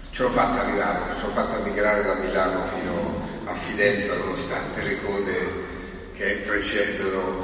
ce l'ho fatta migrare da Milano fino a Fidenza, nonostante le code che precedono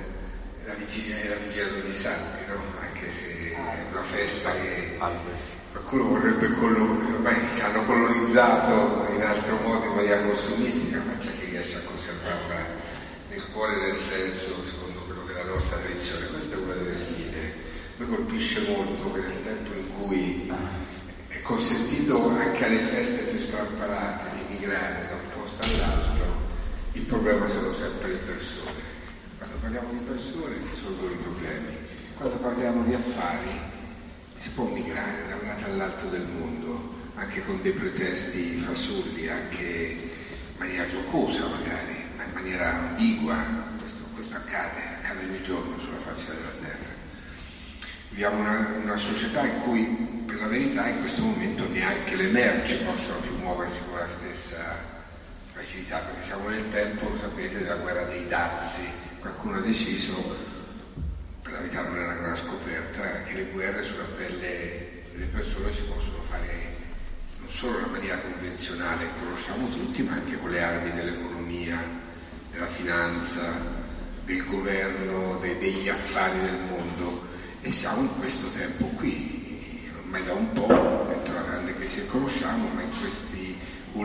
la vigilia degli santi, no? Anche se è una festa che qualcuno vorrebbe ormai hanno colonizzato in altro modo, in maniera consumistica, ma c'è chi riesce a conservarla nel cuore del senso, secondo quello che è la nostra tradizione. Questa è una delle sfide. Mi colpisce molto che nel tempo in cui è consentito anche alle feste più strampalate di migrare da un posto all'altro, il problema sono sempre le persone. Quando parliamo di persone risolvono i problemi, quando parliamo di affari si può migrare da un lato all'altro del mondo, anche con dei pretesti fasulli, anche in maniera giocosa magari, ma in maniera ambigua. Questo accade ogni giorno sulla faccia della terra. Viviamo una società in cui, per la verità, in questo momento neanche le merci possono più muoversi con la stessa facilità, perché siamo nel tempo, lo sapete, della guerra dei dazi. Qualcuno ha deciso, per la verità non è una gran scoperta, che le guerre sulla pelle delle persone si possono fare non solo in maniera convenzionale, che conosciamo tutti, ma anche con le armi dell'economia, della finanza, del governo, degli affari del mondo. E siamo in questo tempo qui, ormai da un po', dentro la grande crisi che conosciamo, ma in questi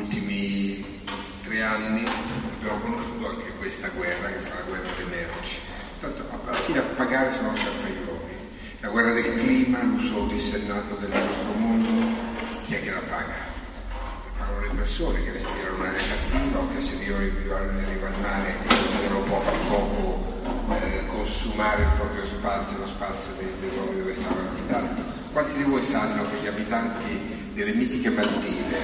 ultimi 3 anni abbiamo conosciuto anche questa guerra, che fa la guerra delle merci. Tanto alla fine a pagare sono sempre gli uomini. La guerra del clima, l'uso dissennato del nostro mondo, chi è che la paga? Pagano le persone che respirano un'aria cattiva o che se arriva al mare devono poco a poco consumare il proprio spazio, lo spazio dei luoghi dove stavano abitando. Quanti di voi sanno che gli abitanti delle mitiche Maldive,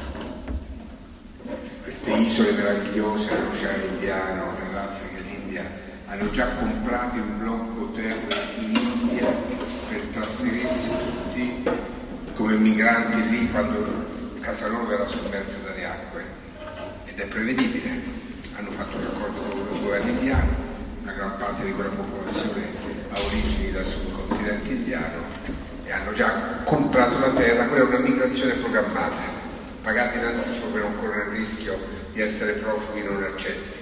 queste isole meravigliose nell'Oceano Indiano, tra l'Africa e l'India, hanno già comprato in blocco terra in India per trasferirsi tutti come migranti lì quando casa loro era sommersa dalle acque? Ed è prevedibile. Hanno fatto un accordo con il governo indiano, una gran parte di quella popolazione ha origini dal subcontinente indiano e hanno già comprato la terra. Quella è una migrazione programmata, pagata in anticipo per non correre il rischio di essere profughi non accetti.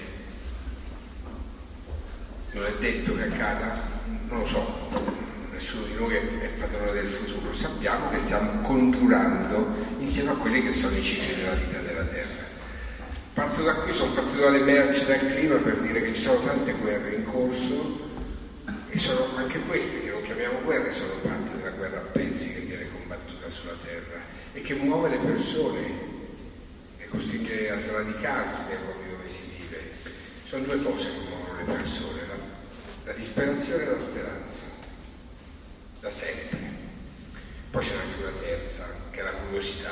Non è detto che accada, non lo so, nessuno di noi è padrone del futuro. Sappiamo che stiamo congiurando insieme a quelli che sono i cicli della vita della terra. Parto da qui, sono partito dalle merci, dal clima, per dire che ci sono tante guerre in corso e sono anche queste, che non chiamiamo guerre, sono parte della guerra a pezzi che viene combattuta sulla terra e che muove le persone e costringe a sradicarsi nei luoghi dove si vive. Sono 2 cose che muovono le persone, la disperazione e la speranza, da sempre. Poi c'è anche una terza, che è la curiosità.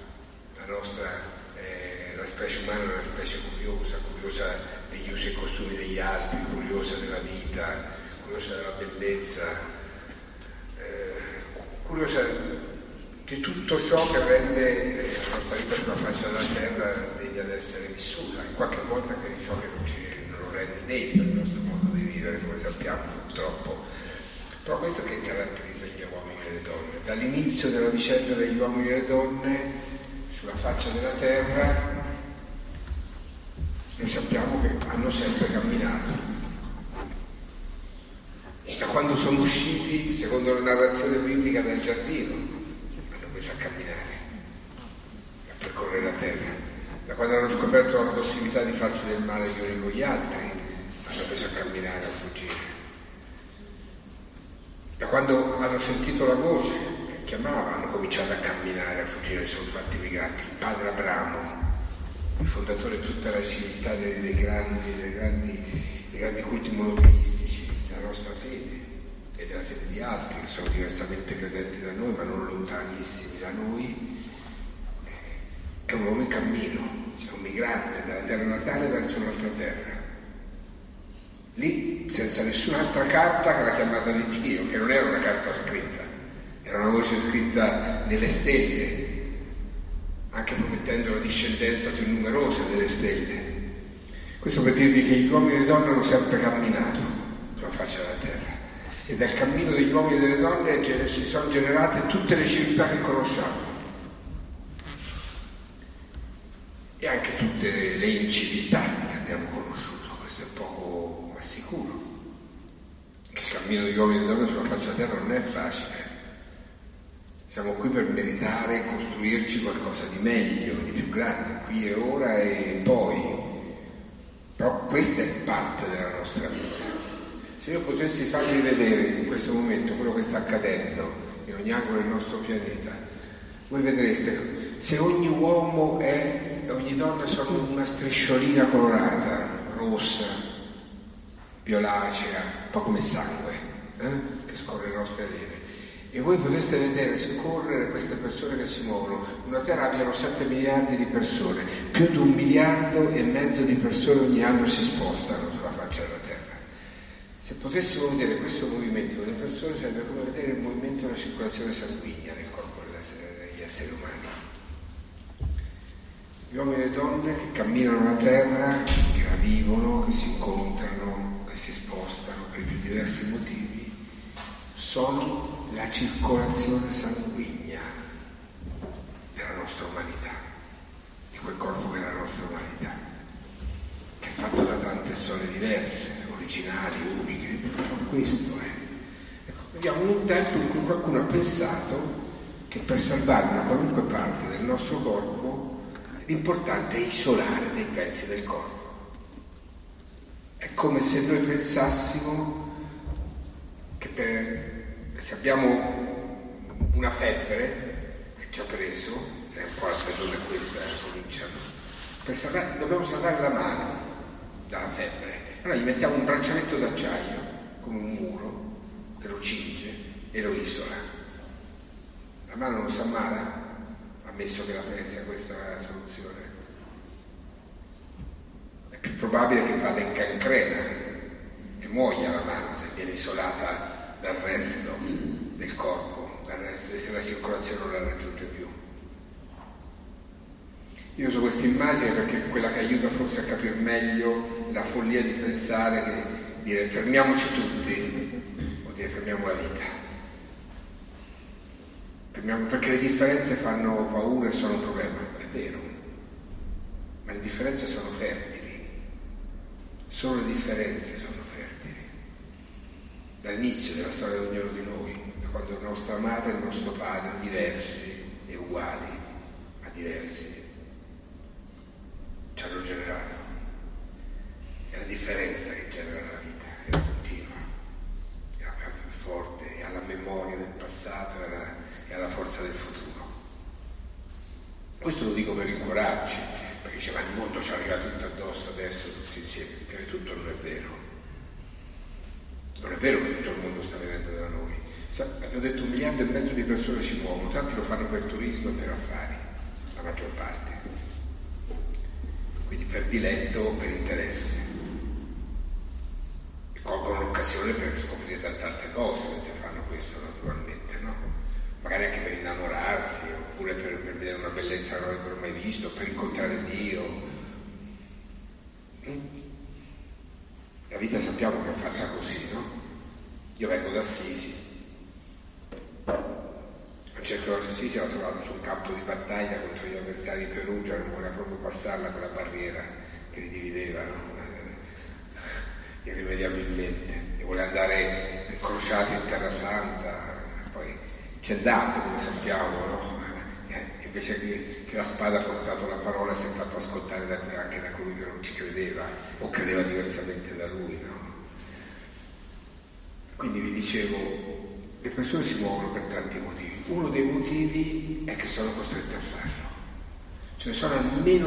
La specie umana è una specie curiosa degli usi e costumi degli altri, curiosa della vita, curiosa della bellezza, curiosa di tutto ciò che rende la nostra vita sulla faccia della terra degna di essere vissuta, e qualche volta anche di ciò che non lo rende degno del nostro modo di vivere, come sappiamo purtroppo. Però questo che caratterizza gli uomini e le donne. Dall'inizio della vicenda degli uomini e le donne sulla faccia della terra, noi sappiamo che hanno sempre camminato. Da quando sono usciti, secondo la narrazione biblica, dal giardino, hanno preso a camminare, a percorrere la terra. Da quando hanno scoperto la possibilità di farsi del male gli uni con gli altri, hanno preso a camminare, a fuggire. Da quando hanno sentito la voce che chiamava, hanno cominciato a camminare, a fuggire, sono fatti migranti. Il padre Abramo, il fondatore di tutta la civiltà dei grandi culti monoteistici della nostra fede e della fede di altri che sono diversamente credenti da noi, ma non lontanissimi da noi, è un uomo in cammino, è un migrante dalla terra natale verso un'altra terra. Lì, senza nessun'altra carta che la chiamata di Dio, che non era una carta scritta, era una voce scritta nelle stelle, anche promettendo la discendenza più numerosa delle stelle. Questo per dirvi che gli uomini e le donne hanno sempre camminato sulla faccia della terra, e dal cammino degli uomini e delle donne si sono generate tutte le civiltà che conosciamo. civiltà che abbiamo conosciuto, questo è poco ma sicuro. Il cammino di uomini e donne sulla faccia della terra non è facile. Siamo qui per meritare e costruirci qualcosa di meglio, di più grande, qui e ora e poi. Però questa è parte della nostra vita. Se io potessi farvi vedere in questo momento quello che sta accadendo in ogni angolo del nostro pianeta, voi vedreste se ogni uomo e ogni donna sono una strisciolina colorata, rossa, violacea, un po' come sangue, che scorre le nostre vene. E voi potreste vedere scorrere queste persone che si muovono. Una terra abbiano 7 miliardi di persone, più di 1,5 miliardi di persone ogni anno si spostano sulla faccia della terra. Se potessimo vedere questo movimento delle persone sarebbe come vedere il movimento della circolazione sanguigna nel corpo degli esseri umani. Gli uomini e le donne che camminano la terra, che la vivono, che si incontrano, che si spostano per i più diversi motivi, sono la circolazione sanguigna della nostra umanità, di quel corpo che è la nostra umanità, che è fatto da tante storie diverse, originali, uniche. Questo è. Viviamo in un tempo in cui qualcuno ha pensato che per salvare una qualunque parte del nostro corpo l'importante è isolare dei pezzi del corpo. È come se noi pensassimo che se abbiamo una febbre che ci ha preso, è un po' la stagione questa, cominciano, dobbiamo salvare la mano dalla febbre. Allora gli mettiamo un braccialetto d'acciaio, come un muro, che lo cinge e lo isola. La mano non si ammala, ammesso che la sia questa la soluzione. È più probabile che vada in cancrena e muoia la mano se viene isolata dal resto del corpo, dal resto, se la circolazione non la raggiunge più. Io uso questa immagine perché è quella che aiuta forse a capire meglio la follia di pensare che dire fermiamoci tutti vuol dire fermiamo la vita. Perché le differenze fanno paura e sono un problema, è vero, ma le differenze sono fertili, solo le differenze sono fertili. Dall'inizio della storia di ognuno di noi, da quando la nostra madre e il nostro padre, diversi e uguali, ma diversi, ci hanno generato. È la differenza che genera la vita, è la continua, è la più forte, è alla memoria del passato e alla forza del futuro. Questo lo dico per rincuorarci, perché diceva il mondo ci arriva tutto addosso adesso, tutti insieme. Prima di tutto non è vero. Non è vero che tutto il mondo sta venendo da noi. Abbiamo detto 1,5 miliardi di persone si muovono, tanti lo fanno per turismo e per affari, la maggior parte. Quindi per diletto o per interesse. E colgono l'occasione per scoprire tante altre cose mentre fanno questo, naturalmente, no? Magari anche per innamorarsi, oppure per vedere una bellezza che non avrebbero mai visto, per incontrare Dio. La vita sappiamo che è fatta così, no? Io vengo da Assisi. Francesco d'Assisi l'ha trovato su un campo di battaglia contro gli avversari di Perugia, non voleva proprio passarla quella barriera che li divideva, no? Irrimediabilmente, e voleva andare incrociato in Terra Santa, poi c'è andato, come sappiamo, no? Invece che la spada ha portato la parola, si è fatto ascoltare anche da colui che non ci credeva o credeva diversamente da lui, no? Quindi vi dicevo, le persone si muovono per tanti motivi. Uno dei motivi è che sono costrette a farlo. Ce ne sono almeno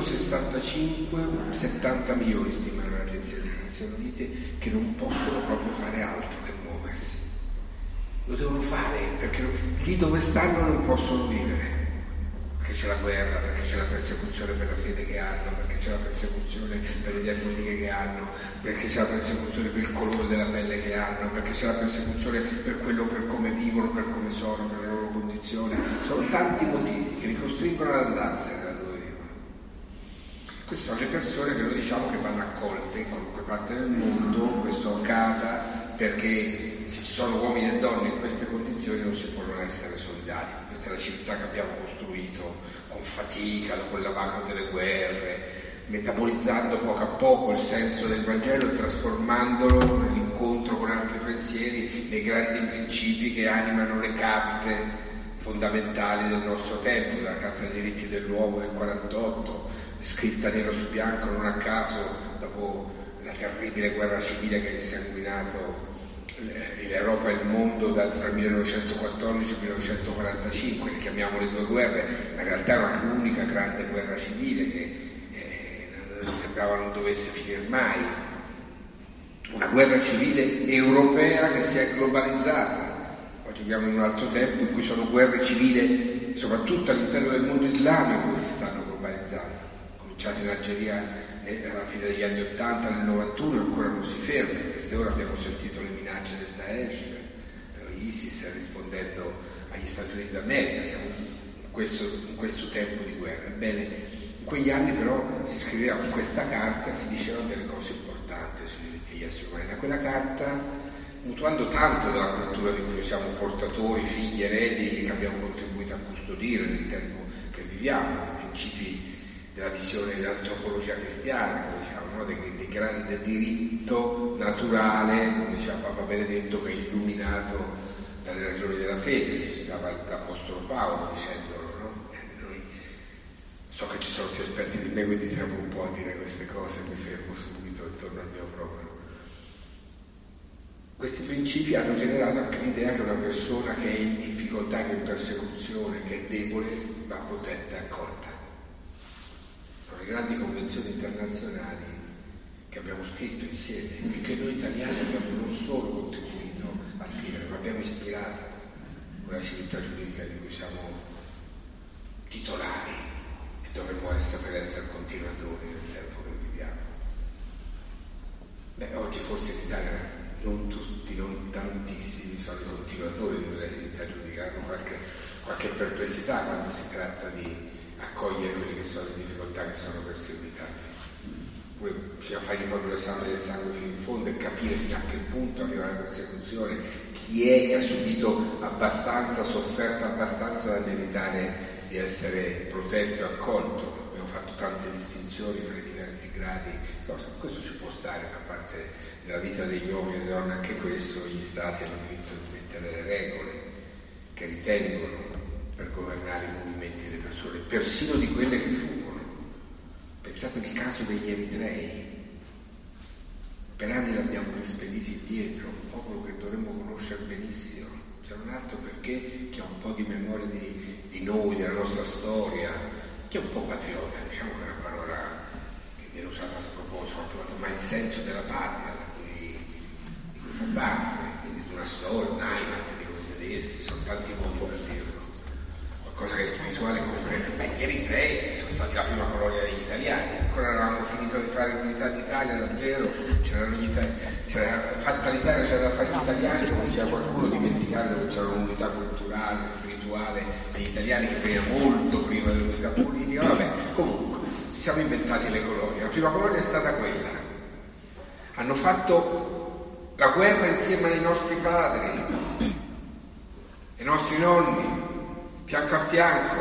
65-70 milioni, stimano l'Agenzia delle Nazioni Unite, che non possono proprio fare altro che muoversi. Lo devono fare perché lì dove stanno non possono vivere. Perché c'è la guerra, perché c'è la persecuzione per la fede che hanno, perché c'è la persecuzione per le idee politiche che hanno, perché c'è la persecuzione per il colore della pelle che hanno, perché c'è la persecuzione per quello, per come vivono, per come sono, per la loro condizione. Sono tanti motivi che li costringono ad andarsene da dove vivono. Queste sono le persone che noi diciamo che vanno accolte in qualunque parte del mondo, questo accada perché se ci sono uomini e donne in queste condizioni non si può non essere solidari. Questa è la civiltà che abbiamo costruito con fatica, dopo il lavoro delle guerre, metabolizzando poco a poco il senso del Vangelo e trasformandolo nell'incontro con altri pensieri nei grandi principi che animano le capite fondamentali del nostro tempo, della Carta dei diritti dell'uomo del 48, scritta nero su bianco non a caso dopo la terribile guerra civile che ha insanguinato l'Europa e il mondo tra il 1914 e il 1945, le chiamiamo le due guerre, ma in realtà era l'unica grande guerra civile che sembrava non dovesse finire mai. Una guerra civile europea che si è globalizzata. Oggi viviamo in un altro tempo in cui sono guerre civili, soprattutto all'interno del mondo islamico, che si stanno globalizzando. Cominciate in Algeria alla fine degli anni 80, nel 91, e ancora non si ferma. In queste ore abbiamo sentito le minacce del Daesh, ISIS rispondendo agli Stati Uniti d'America. Siamo in questo tempo di guerra. Ebbene, in quegli anni però si scriveva con questa carta, si dicevano delle cose importanti sui diritti degli esseri umani. Da quella carta, mutuando tanto della cultura di cui siamo portatori, figli, eredi, che abbiamo contribuito a custodire nel tempo che viviamo, i principi della visione dell'antropologia cristiana, come diciamo, no? del grande diritto naturale, come diceva Papa Benedetto, che è illuminato dalle ragioni della fede, ci dava l'Apostolo Paolo dicendolo, no? Noi, so che ci sono più esperti di me, quindi tiriamo un po' a dire queste cose, mi fermo subito intorno al mio proprio. Questi principi hanno generato anche l'idea che una persona che è in difficoltà, che è in persecuzione, che è debole, va protetta e accolta. Sono le grandi convenzioni internazionali che abbiamo scritto insieme e che noi italiani abbiamo non solo contribuito a scrivere, ma abbiamo ispirato quella civiltà giuridica di cui siamo titolari e dovremmo per essere continuatori nel tempo che viviamo. Oggi forse in Italia non tutti, non tantissimi sono i continuatori di quella civiltà giuridica, hanno qualche perplessità quando si tratta di accogliere quelli che sono in difficoltà, che sono perseguitati. Poi bisogna fargli proprio l'esame del sangue fino in fondo e capire fino a che punto arriva la persecuzione, chi è che ha subito abbastanza, sofferto abbastanza da meritare di essere protetto e accolto. Abbiamo fatto tante distinzioni tra i diversi gradi, questo ci può stare fa parte della vita degli uomini e delle donne, anche questo gli stati hanno diritto di mettere le regole che ritengono per governare i movimenti delle persone, persino di quelle che fuggono. Pensate al caso degli Eritrei. Per anni l'abbiamo rispediti indietro, un popolo che dovremmo conoscere benissimo, se non altro perché chi ha un po' di memoria di noi, della nostra storia, chi è un po' patriota, diciamo che è una parola che viene usata a sproposito, ma il senso della patria di cui fa parte, quindi di una storia, un Heimat di quei tedeschi, sono tanti modi per dirlo. Cosa che è spirituale concreta. Gli Eritrei sono stati la prima colonia degli italiani, ancora non avevamo finito di fare l'unità d'Italia davvero, c'era fatta l'Italia, c'era da fare gli italiani, come diceva qualcuno, dimenticando che c'era un'unità culturale, spirituale degli italiani che veniva molto prima dell'unità politica. Vabbè, comunque ci siamo inventati le colonie. La prima colonia è stata quella. Hanno fatto la guerra insieme ai nostri padri, ai nostri nonni, fianco a fianco,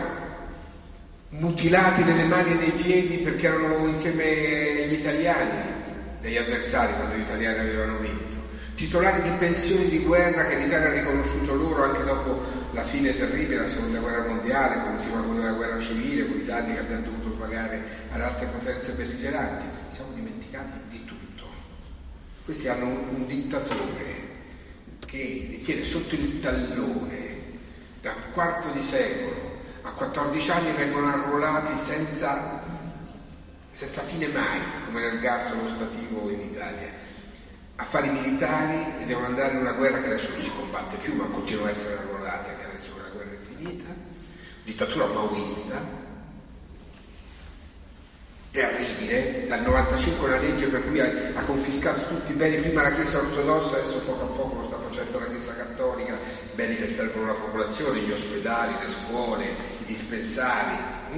mutilati nelle mani e nei piedi perché erano insieme agli italiani, degli avversari quando gli italiani avevano vinto, titolari di pensioni di guerra che l'Italia ha riconosciuto loro anche dopo la fine terribile della seconda guerra mondiale, con l'ultima con la guerra civile, con i danni che abbiamo dovuto pagare alle altre potenze belligeranti. Siamo dimenticati di tutto. Questi hanno un dittatore che li tiene sotto il tallone da un quarto di secolo. A 14 anni vengono arruolati senza fine mai, come l'ergastolo stativo in Italia, affari militari, e devono andare in una guerra che adesso non si combatte più, ma continuano a essere arruolati anche adesso che la guerra è finita. Dittatura maoista terribile. Dal 95 una legge per cui ha confiscato tutti i beni, prima la Chiesa ortodossa, adesso poco a poco lo sta facendo la Chiesa cattolica, beni che servono alla popolazione, gli ospedali, le scuole, i dispensari.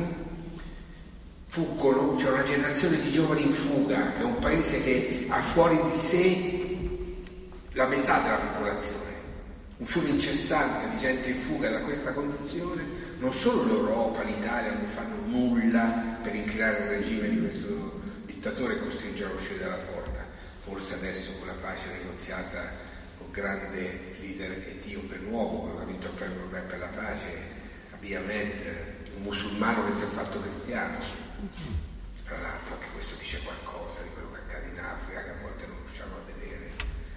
Fuggono, c'è una generazione di giovani in fuga, è un paese che ha fuori di sé la metà della popolazione, un fiume incessante di gente in fuga da questa condizione. Non solo l'Europa, l'Italia non fanno nulla per incrinare il regime di questo dittatore e costringerlo a uscire dalla porta. Forse adesso con la pace negoziata col grande leader etiope nuovo, quello che ha vinto il premio Nobel per la pace, Abiy Ahmed, un musulmano che si è fatto cristiano. Tra l'altro anche questo dice qualcosa di quello che accade in Africa, che a volte non riusciamo a vedere.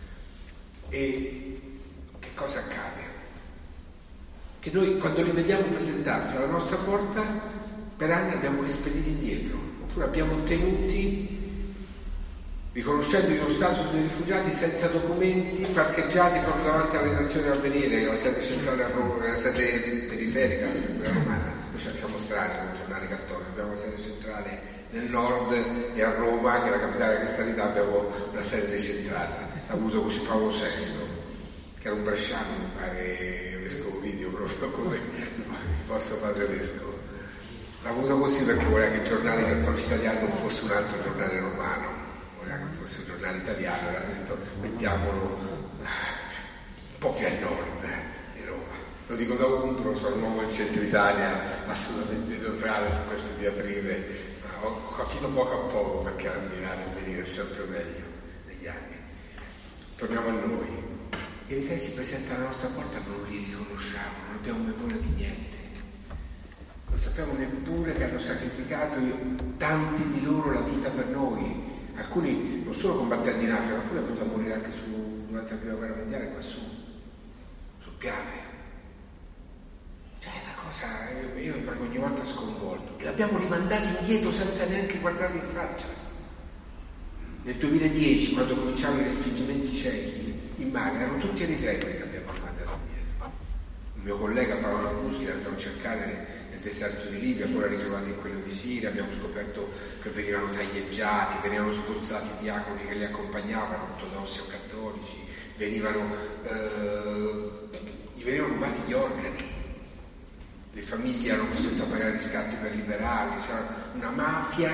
E che cosa accade? Che noi quando li vediamo presentarsi alla nostra porta, per anni abbiamo rispediti indietro, oppure abbiamo ottenuti, riconoscendo uno status dei rifugiati senza documenti, parcheggiati proprio davanti alla redazione Avvenire, la sede centrale a Roma, la sede periferica, quella romana. Noi cerchiamo strani come giornali cattolici, abbiamo la sede centrale nel nord e a Roma, che è la capitale della cristianità, abbiamo una sede decentrata. Ha avuto così Paolo VI, che era un bresciano, mi pare, vescovo Video, proprio come il vostro padre vescovo. L'ha avuto così perché voleva che il giornale cattolico italiano non fosse un altro giornale romano, voleva che fosse un giornale italiano, e ha detto mettiamolo un po' più a nord di Roma. Lo dico da Umbro, sono un uomo del centro Italia assolutamente neutrale su queste diatribe, ma ho capito poco a poco perché andare e venire è sempre meglio negli anni. Torniamo a noi. I eritei si presentano alla nostra porta e non li riconosciamo, non abbiamo memoria di niente. Non sappiamo neppure che hanno sacrificato tanti di loro la vita per noi. Alcuni non solo combattenti in Africa, ma alcuni hanno potuto morire anche durante la prima guerra mondiale qua sul Piave. Cioè è una cosa, io mi trovo ogni volta sconvolto. E l'abbiamo rimandati indietro senza neanche guardarli in faccia. Nel 2010, quando cominciavano i respingimenti ciechi in mare, erano tutti eritrei quelli che abbiamo rimandato indietro. Il mio collega Paolo Lambruschi andò a cercare nel deserto di Libia, poi l'ha ritrovato in quello di Siria, abbiamo scoperto che venivano taglieggiati, venivano sgozzati i diaconi che li accompagnavano, ortodossi o cattolici, gli venivano rubati gli organi, le famiglie erano costrette a pagare riscatti per liberarli, c'era una mafia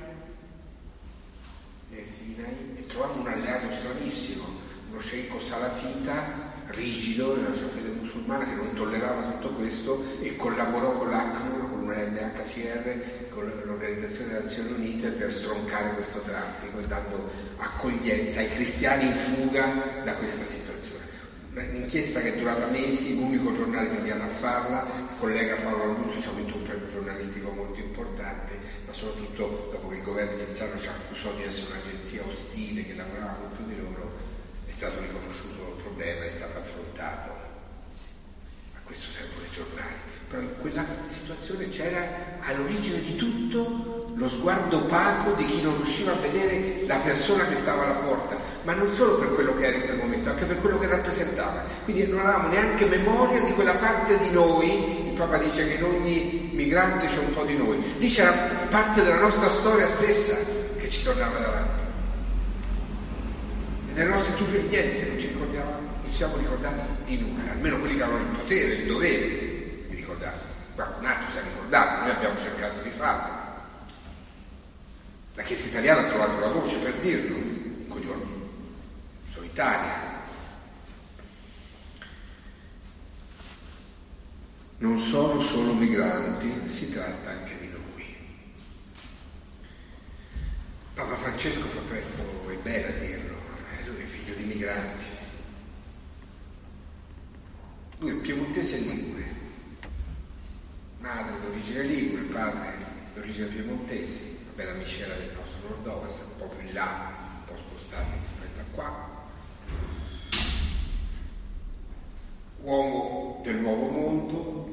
nel Sinai, e trovammo un alleato stranissimo, uno sceicco salafita, rigido nella sua fede musulmana, che non tollerava tutto questo e collaborò con l'ACNUR, con l'UNHCR, con l'Organizzazione delle Nazioni Unite per stroncare questo traffico e dando accoglienza ai cristiani in fuga da questa situazione. Un'inchiesta che è durata mesi, l'unico giornale italiano a farla, il collega Paolo Lambruschi ci ha avuto un premio giornalistico molto importante, ma soprattutto dopo che il governo egiziano ci accusò di essere un'agenzia ostile che lavorava contro di loro, è stato riconosciuto il problema, è stato affrontato. A questo servono i giornali. Però in quella situazione c'era all'origine di tutto lo sguardo opaco di chi non riusciva a vedere la persona che stava alla porta, ma non solo per quello che era in quel momento, anche per quello che rappresentava. Quindi non avevamo neanche memoria di quella parte di noi. Il Papa dice che in ogni migrante c'è un po' di noi. Lì c'era parte della nostra storia stessa che ci tornava davanti. E delle nostre truffe niente, non ci siamo ricordati di nulla, almeno quelli che avevano il potere, il dovere di ricordarsi. Qualcun altro si è ricordato, noi abbiamo cercato di farlo. La Chiesa italiana ha trovato la voce per dirlo in quei giorni solitaria. Non sono solo migranti, si tratta anche di noi. Papa Francesco fa presto e bene a dirlo, lui è figlio di migranti. Lui è piemontese e ligure, madre d'origine ligure, padre d'origine piemontese, una bella miscela del nostro nord-ovest, un po' più in là, un po' spostati rispetto a qua. Uomo del nuovo mondo,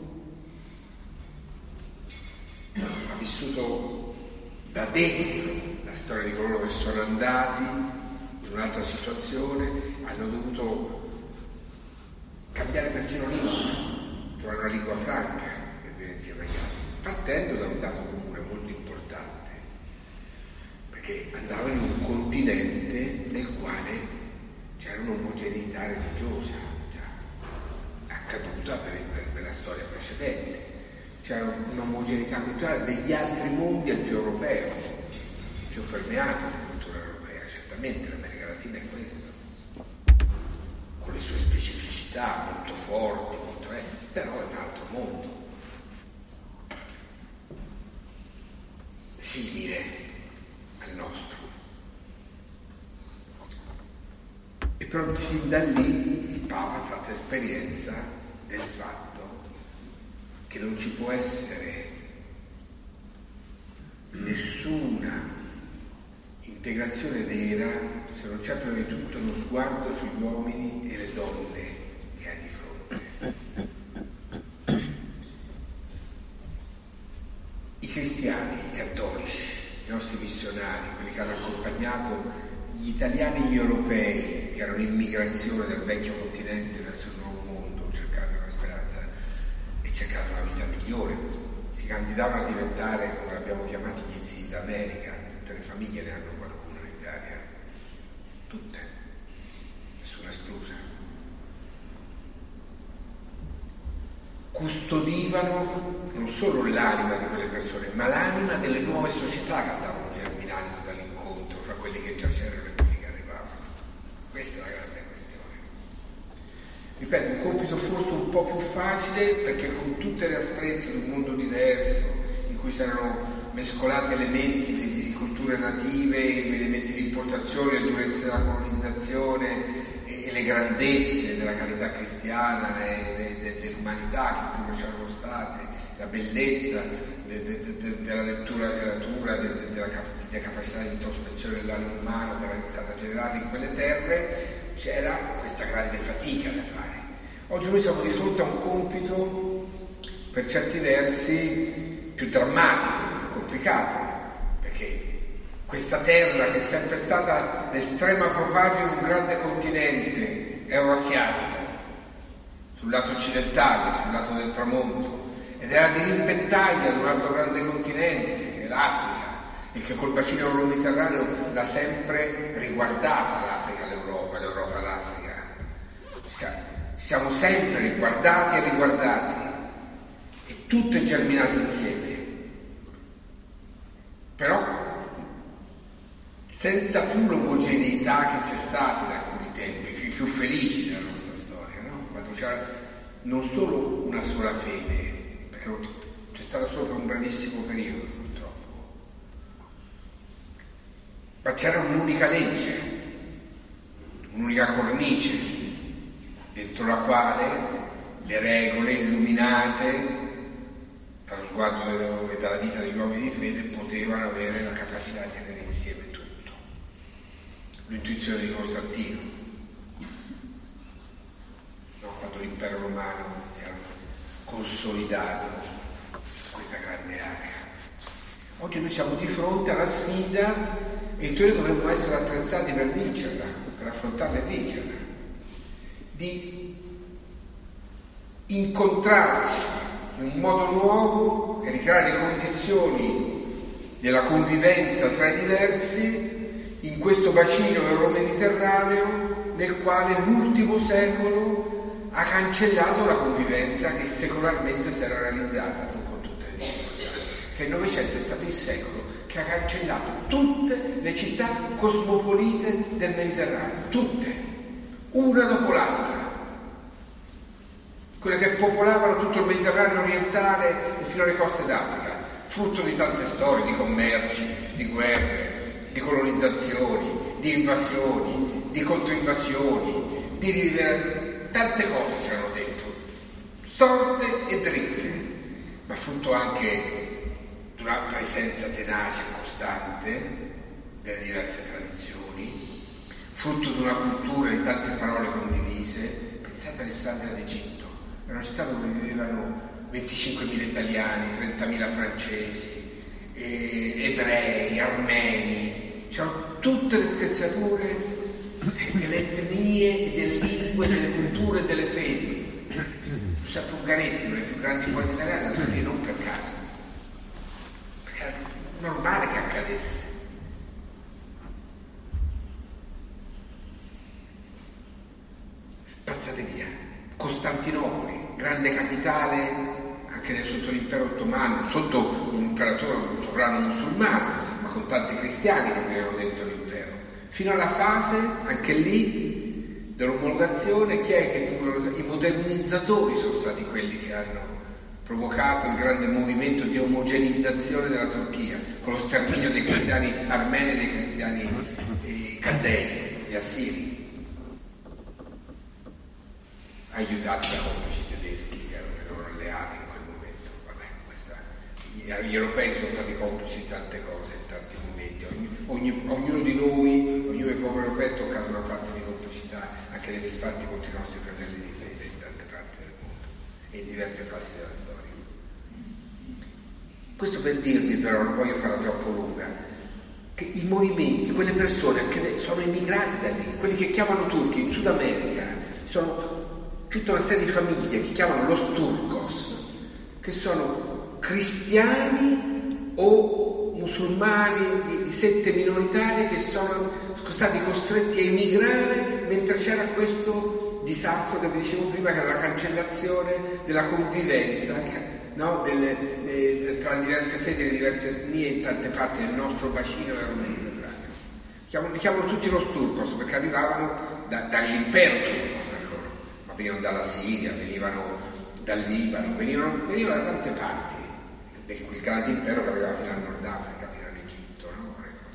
ha vissuto da dentro la storia di coloro che sono andati in un'altra situazione, hanno dovuto cambiare persino lingua, trovare una lingua franca per vivere insieme agli altri, partendo da un dato comune molto importante, perché andavano in un continente nel quale c'era un'omogeneità religiosa già accaduta per la storia precedente, c'era un'omogeneità culturale degli altri mondi al più europeo, più permeato alla cultura europea. Certamente l'America Latina è questo, con le sue specificità. città molto forti, però è un altro mondo, simile al nostro. E proprio fin da lì il Papa ha fatto esperienza del fatto che non ci può essere nessuna integrazione vera se non c'è prima di tutto uno sguardo sugli uomini e le donne che hai di fronte. I cristiani, i cattolici, i nostri missionari, quelli che hanno accompagnato gli italiani e gli europei che erano in migrazione dal vecchio continente verso il nuovo mondo, cercando una speranza e cercando una vita migliore, si candidavano a diventare, come l'abbiamo chiamati, gli zii d'America. Tutte le famiglie ne hanno qualcuno in Italia, tutte, nessuna esclusa. Custodivano non solo l'anima di quelle persone, ma l'anima delle nuove società che andavano germinando dall'incontro fra quelli che già c'erano e quelli che arrivavano. Questa è la grande questione. Ripeto, un compito forse un po' più facile, perché con tutte le asprezze di un mondo diverso, in cui si erano mescolati elementi di culture native, elementi di importazione, le durezze della colonizzazione e le grandezze della carità cristiana e dell'umanità che pure c'erano state, la bellezza della lettura della letteratura, della capacità di introspezione dell'animo umano, che era stata generata in quelle terre, c'era questa grande fatica da fare. Oggi noi siamo di fronte a un compito per certi versi più drammatico, più complicato, perché questa terra che è sempre stata l'estrema propagine di un grande continente euroasiatico, sul lato occidentale, sul lato del tramonto, ed era di rimpettaglia di un altro grande continente, che è l'Africa, e che col bacino euro-mediterraneo l'ha sempre riguardata l'Africa, l'Europa l'Africa. Siamo sempre riguardati e riguardati, e tutto è germinato insieme. Però senza più l'omogeneità che c'è stata in alcuni tempi, più felici della nostra storia, no? Quando c'era non solo una sola fede, perché c'è stata solo per un brevissimo periodo purtroppo, ma c'era un'unica legge, un'unica cornice, dentro la quale le regole illuminate dallo sguardo e dalla vita degli uomini di fede potevano avere la capacità di tenere insieme tutto. L'intuizione di Costantino, no? Quando l'impero romano si era consolidato questa grande area. Oggi noi siamo di fronte alla sfida e noi dovremmo essere attrezzati per vincerla, per affrontarla e vincerla, di incontrarci in un modo nuovo e ricreare le condizioni della convivenza tra i diversi in questo bacino euro-mediterraneo nel quale l'ultimo secolo ha cancellato la convivenza che secolarmente si era realizzata con tutte le difficoltà. Che il Novecento è stato il secolo che ha cancellato tutte le città cosmopolite del Mediterraneo, tutte, una dopo l'altra. Quelle che popolavano tutto il Mediterraneo orientale e fino alle coste d'Africa, frutto di tante storie, di commerci, di guerre, di colonizzazioni, di invasioni, di controinvasioni, di tante cose c'erano dentro, storte e dritte, ma frutto anche di una presenza tenace e costante delle diverse tradizioni, frutto di una cultura di tante parole condivise. Pensate all'Alessandria d'Egitto, era una città dove vivevano 25.000 italiani, 30.000 francesi, ebrei, armeni, c'erano tutte le screzzature delle etnie, delle lingue, delle culture e delle fedi. Giuseppe Ungaretti, uno dei più grandi poeti italiani, è andato lì non per caso, perché era normale che accadesse. Spazzate via. Costantinopoli, grande capitale anche sotto l'impero ottomano, sotto un imperatore, un sovrano musulmano, ma con tanti cristiani che vivevano dentro l'impero, fino alla fase, anche lì, dell'omologazione, chi è che furono i modernizzatori? Sono stati quelli che hanno provocato il grande movimento di omogenizzazione della Turchia, con lo sterminio dei cristiani armeni e dei cristiani caldei e assiri, aiutati da complici tedeschi che erano i loro alleati in quel momento. Gli europei sono stati complici in tante cose, in tanti momenti. Ognuno di noi, ognuno dei popoli europei ha toccato una parte di complicità anche nei misfatti contro i nostri fratelli di fede in tante parti del mondo e in diverse fasi della storia. Questo per dirvi, però, non voglio farla troppo lunga, che i movimenti, quelle persone che sono immigrati da lì, quelli che chiamano turchi in Sud America, sono tutta una serie di famiglie che chiamano los turcos, che sono cristiani o musulmani di sette minoritarie che sono stati costretti a emigrare mentre c'era questo disastro che vi dicevo prima, che era la cancellazione della convivenza, no? Tra diverse fedi e diverse etnie in tante parti del nostro bacino mediterraneo. Li chiamano tutti los turcos perché arrivavano dall'impero turco per loro, ma venivano dalla Siria, venivano dal Libano, venivano da tante parti del quel grande impero che arrivava fino al Nord Africa, fino all'Egitto, no?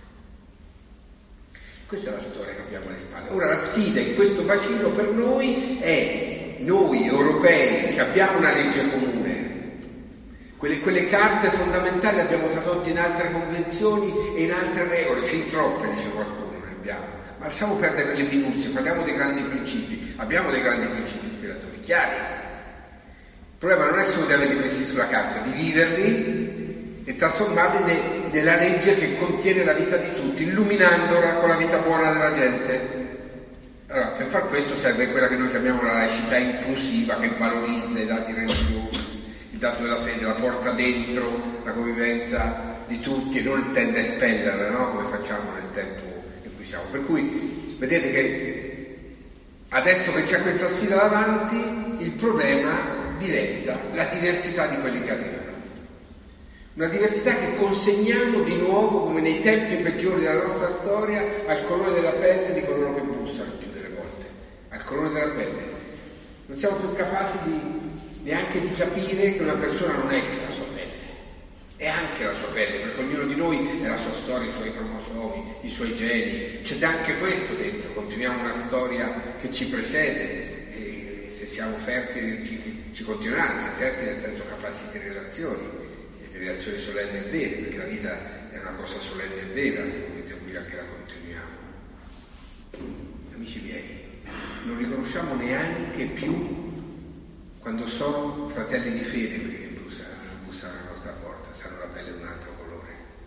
Questa è la storia che abbiamo alle spalle. Ora la sfida in questo bacino per noi è noi europei che abbiamo una legge comune. Quelle carte fondamentali le abbiamo tradotte in altre convenzioni e in altre regole, fin troppe, dice qualcuno, ne abbiamo. Ma lasciamo perdere le minuzie, parliamo dei grandi principi. Abbiamo dei grandi principi ispiratori, chiari. Il problema non è solo di averli messi sulla carta, di viverli e trasformarli nella legge che contiene la vita di tutti, illuminandola con la vita buona della gente. Allora, per far questo serve quella che noi chiamiamo la laicità inclusiva, che valorizza i dati religiosi, il dato della fede, la porta dentro la convivenza di tutti e non tende a espellerla, no? Come facciamo nel tempo in cui siamo. Per cui vedete che adesso che c'è questa sfida davanti, il problema diventa la diversità di quelli che arrivano. Una diversità che consegniamo di nuovo, come nei tempi peggiori della nostra storia, al colore della pelle di coloro che bussano più delle volte. Al colore della pelle. Non siamo più capaci neanche di capire che una persona non è che la sua pelle, è anche la sua pelle, perché ognuno di noi è la sua storia, i suoi cromosomi, i suoi geni, c'è anche questo dentro, continuiamo una storia che ci precede e se siamo fertili ci continuerà a essere fertili nel senso capaci di relazioni solenni e vere, perché la vita è una cosa solenne e vera, vedete qui anche la continuiamo. Amici miei, non riconosciamo neanche più quando sono fratelli di fede quelli che bussano alla nostra porta, sanno la pelle di un altro colore.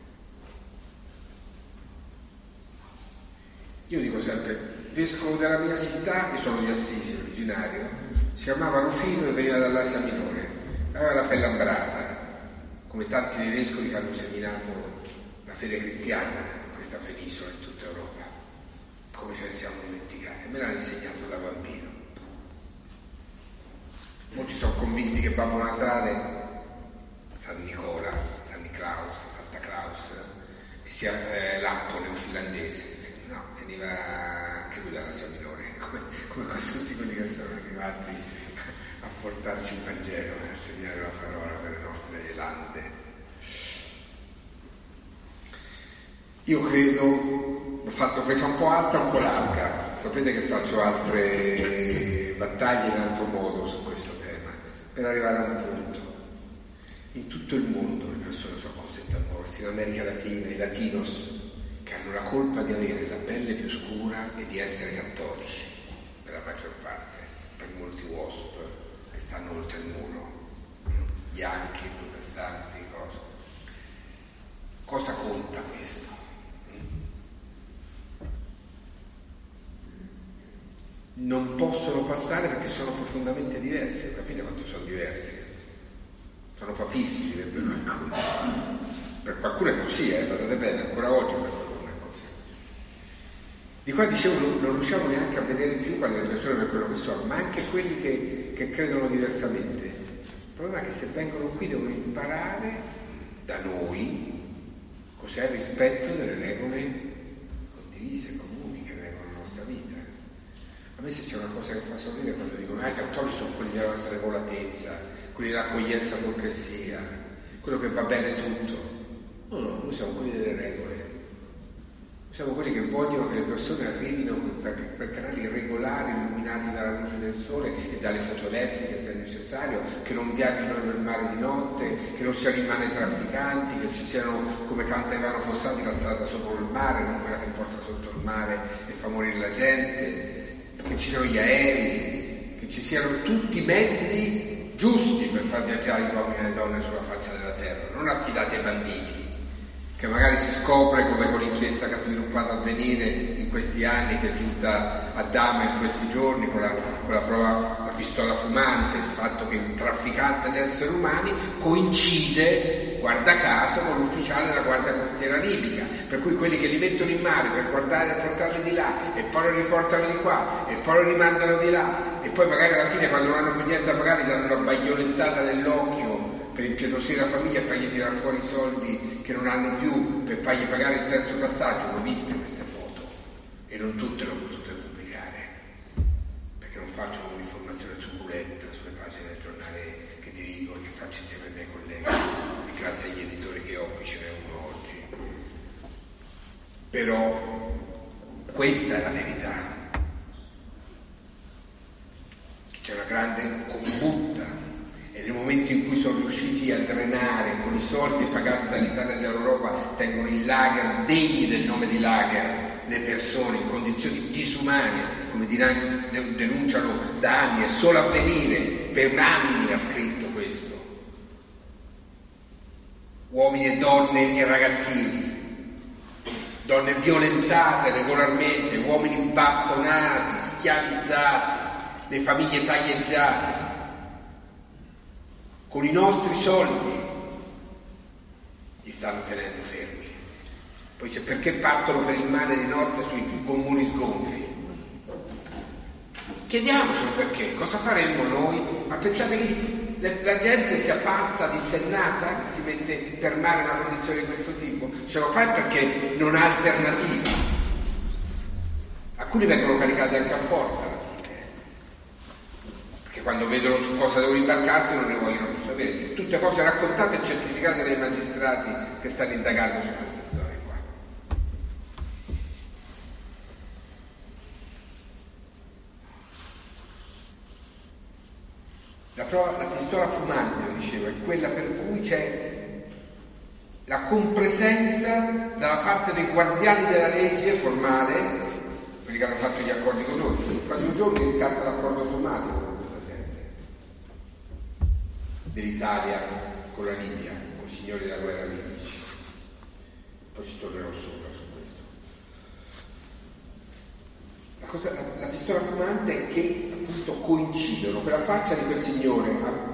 Io dico sempre, il vescovo della mia città, che sono di Assisi originario, si chiamava Rufino e veniva dall'Asia Minore, aveva la pelle ambrata, come tanti dei vescovi che hanno seminato la fede cristiana in questa penisola, in tutta Europa. Come ce ne siamo dimenticati? Me l'hanno insegnato da bambino. Molti sono convinti che Babbo Natale, San Nicola, San Niklaus, Santa Claus, sia l'Appo neofinlandese. No, veniva anche lui dall'Asia Minore, come quasi tutti quelli che sono arrivati a portarci il Vangelo e a segnare la parola per le nostre lande. Io credo, l'ho presa un po' alta, un po' larga. Sapete che faccio altre battaglie in altro modo su questo tema, per arrivare a un punto. In tutto il mondo le persone sono costrette a muoversi, in America Latina, i latinos, che hanno la colpa di avere la pelle più scura e di essere cattolici, per la maggior parte, per molti WASP che stanno oltre il muro, bianchi, protestanti, cosa conta questo? Non possono passare perché sono profondamente diversi, capite quanto sono diversi? Sono papisti, direbbero qualcuno. Per qualcuno è così, guardate bene, ancora oggi per qualcuno è così. Di qua dicevo, non riusciamo neanche a vedere più quali le persone per quello che sono, ma anche quelli che credono diversamente. Il problema è che se vengono qui devono imparare da noi cos'è il rispetto delle regole condivise, comuni, che regolano la nostra vita. A me se c'è una cosa che fa sorridere è quando dicono i cattolici sono quelli della regolatezza, quelli dell'accoglienza borghesia, quello che va bene tutto. No, noi siamo quelli delle regole. Siamo quelli che vogliono che le persone arrivino per canali regolari, illuminati dalla luce del sole e dalle foto elettriche se è necessario, che non viaggino nel mare di notte, che non siano in mano ai trafficanti, che ci siano, come canta Ivano Fossati, la strada sopra il mare, non quella che porta sotto il mare e fa morire la gente, che ci siano gli aerei, che ci siano tutti i mezzi giusti per far viaggiare gli uomini e le donne sulla faccia della terra, non affidati ai banditi, che magari si scopre, come con l'inchiesta che ha sviluppato Avvenire in questi anni, che è giunta a Dama in questi giorni con la prova, la pistola fumante, il fatto che un trafficante di esseri umani coincide, guarda caso, con l'ufficiale della Guardia Costiera libica, per cui quelli che li mettono in mare per portarli di là e poi lo riportano di qua e poi lo rimandano di là e poi magari alla fine, quando non hanno più niente da pagare, danno una baionettata nell'occhio per impietosire la famiglia e fargli tirare fuori i soldi che non hanno più per fargli pagare il terzo passaggio. L'ho viste queste foto e non tutte le ho potute pubblicare perché non faccio un'informazione truculenta sulle pagine del giornale che dirigo e che faccio insieme ai miei colleghi e grazie agli editori che ho, qui ce n'è uno oggi. Però questa è la verità. C'è una grande combutta. E nel momento in cui sono riusciti a drenare con i soldi pagati dall'Italia e dall'Europa, tengono in lager, degni del nome di lager, le persone in condizioni disumane, come denunciano da anni, è solo Avvenire, per anni ha scritto questo. Uomini e donne e ragazzini, donne violentate regolarmente, uomini bastonati, schiavizzati, le famiglie taglieggiate. Con i nostri soldi li stanno tenendo fermi. Poi c'è perché partono per il mare di notte sui gommoni sgonfi. Chiediamocelo perché, cosa faremmo noi? Ma pensate che la gente sia pazza, dissennata, che si mette per mare in una condizione di questo tipo? Ce lo fa perché non ha alternativa. Alcuni vengono caricati anche a forza. Quando vedono su cosa devono imbarcarsi non ne vogliono più sapere. Tutte cose raccontate e certificate dai magistrati che stanno indagando su queste storie qua. La pistola fumante, lo dicevo, è quella per cui c'è la compresenza dalla parte dei guardiani della legge formale, quelli che hanno fatto gli accordi con noi. Fra 2 giorni scatta l'accordo automatico dell'Italia con la Libia, con i signori della guerra libici. Poi ci tornerò sopra su questo. La pistola fumante è che appunto coincidono, quella faccia di quel signore,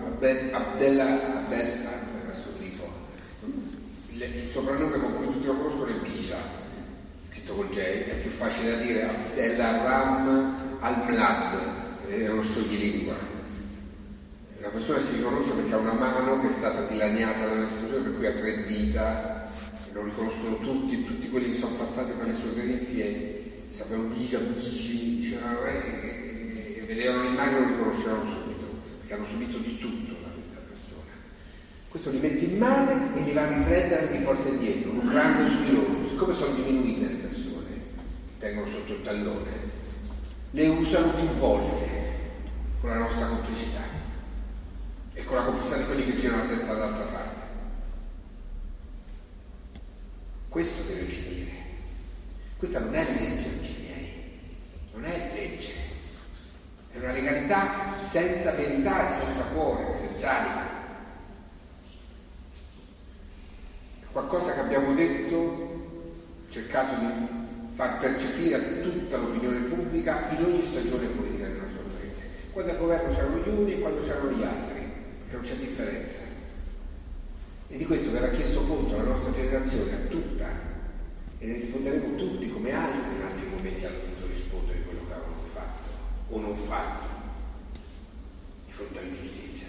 il soprannome con cui tutti lo conoscono è Bisa, scritto con J, è più facile da dire, Abdelram al-Mlad, è uno scioglilingua. Una persona si riconosce perché ha una mano che è stata dilaniata dall'esplosione, per cui ha 3 dita, lo riconoscono tutti quelli che sono passati per le sue grinfie, sapevano dicevano e vedevano l'immagine e lo riconoscevano subito, perché hanno subito di tutto da questa persona. Questo li mette in mano e li va a riprendere e li porta indietro, lucrando su di loro. Siccome sono diminuite le persone, tengono sotto il tallone, le usano più volte con la nostra complicità. E con la complicità di quelli che girano la testa dall'altra parte. Questo deve finire. Questa non è legge, amici miei, non è legge, è una legalità senza verità e senza cuore, senza anima. È qualcosa che abbiamo detto, cercato di far percepire a tutta l'opinione pubblica in ogni stagione politica del nostro paese. Quando al governo c'erano gli uni e quando c'erano gli altri. Non c'è differenza. E di questo verrà chiesto conto alla nostra generazione, a tutta, e ne risponderemo tutti come altri in altri momenti hanno dovuto rispondere di quello che avevano fatto o non fatto di fronte all'ingiustizia.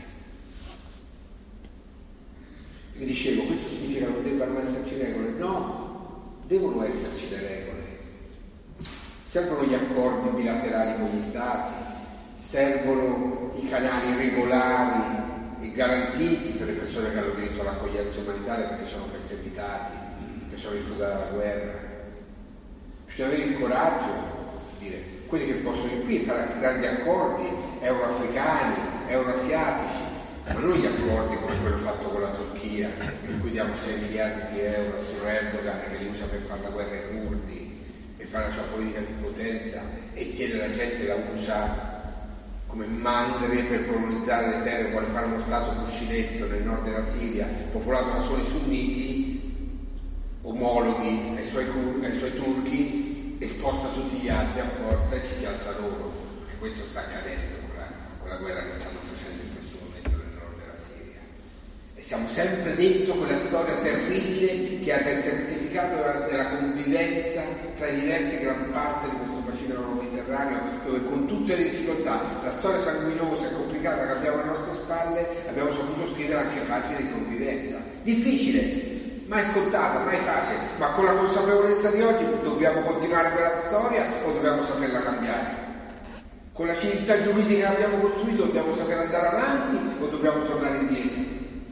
Vi dicevo, questo significa che non debbano esserci regole? No, devono esserci le regole. servono gli accordi bilaterali con gli stati, servono i canali regolari e garantiti per le persone che hanno diritto all'accoglienza umanitaria perché sono perseguitati, che sono rifugiati dalla guerra. Bisogna avere il coraggio di dire, quelli che possono venire qui fare grandi accordi euroafricani, euroasiatici, ma non gli accordi come quello fatto con la Turchia, per cui diamo 6 miliardi di euro su Erdogan che li usa per fare la guerra ai curdi e fare la sua politica di potenza e chiede alla gente la usa come mandre per colonizzare le terre, vuole fare uno stato cuscinetto nel nord della Siria, popolato da soli sunniti, omologhi ai suoi turchi, e sposta tutti gli altri a forza e ci piazza loro. E questo sta accadendo con la guerra che stanno facendo in questo momento nel nord della Siria. E siamo sempre dentro quella storia terribile che ha desertificato della convivenza tra i diversi gran parte di questo bacino mediterraneo, dove con tutte le difficoltà, la storia sanguinosa e complicata che abbiamo alle nostre spalle, abbiamo saputo scrivere anche pagine di convivenza. Difficile, mai scontata, mai facile, ma con la consapevolezza di oggi dobbiamo continuare quella storia o dobbiamo saperla cambiare? Con la civiltà giuridica che abbiamo costruito dobbiamo saper andare avanti o dobbiamo tornare indietro?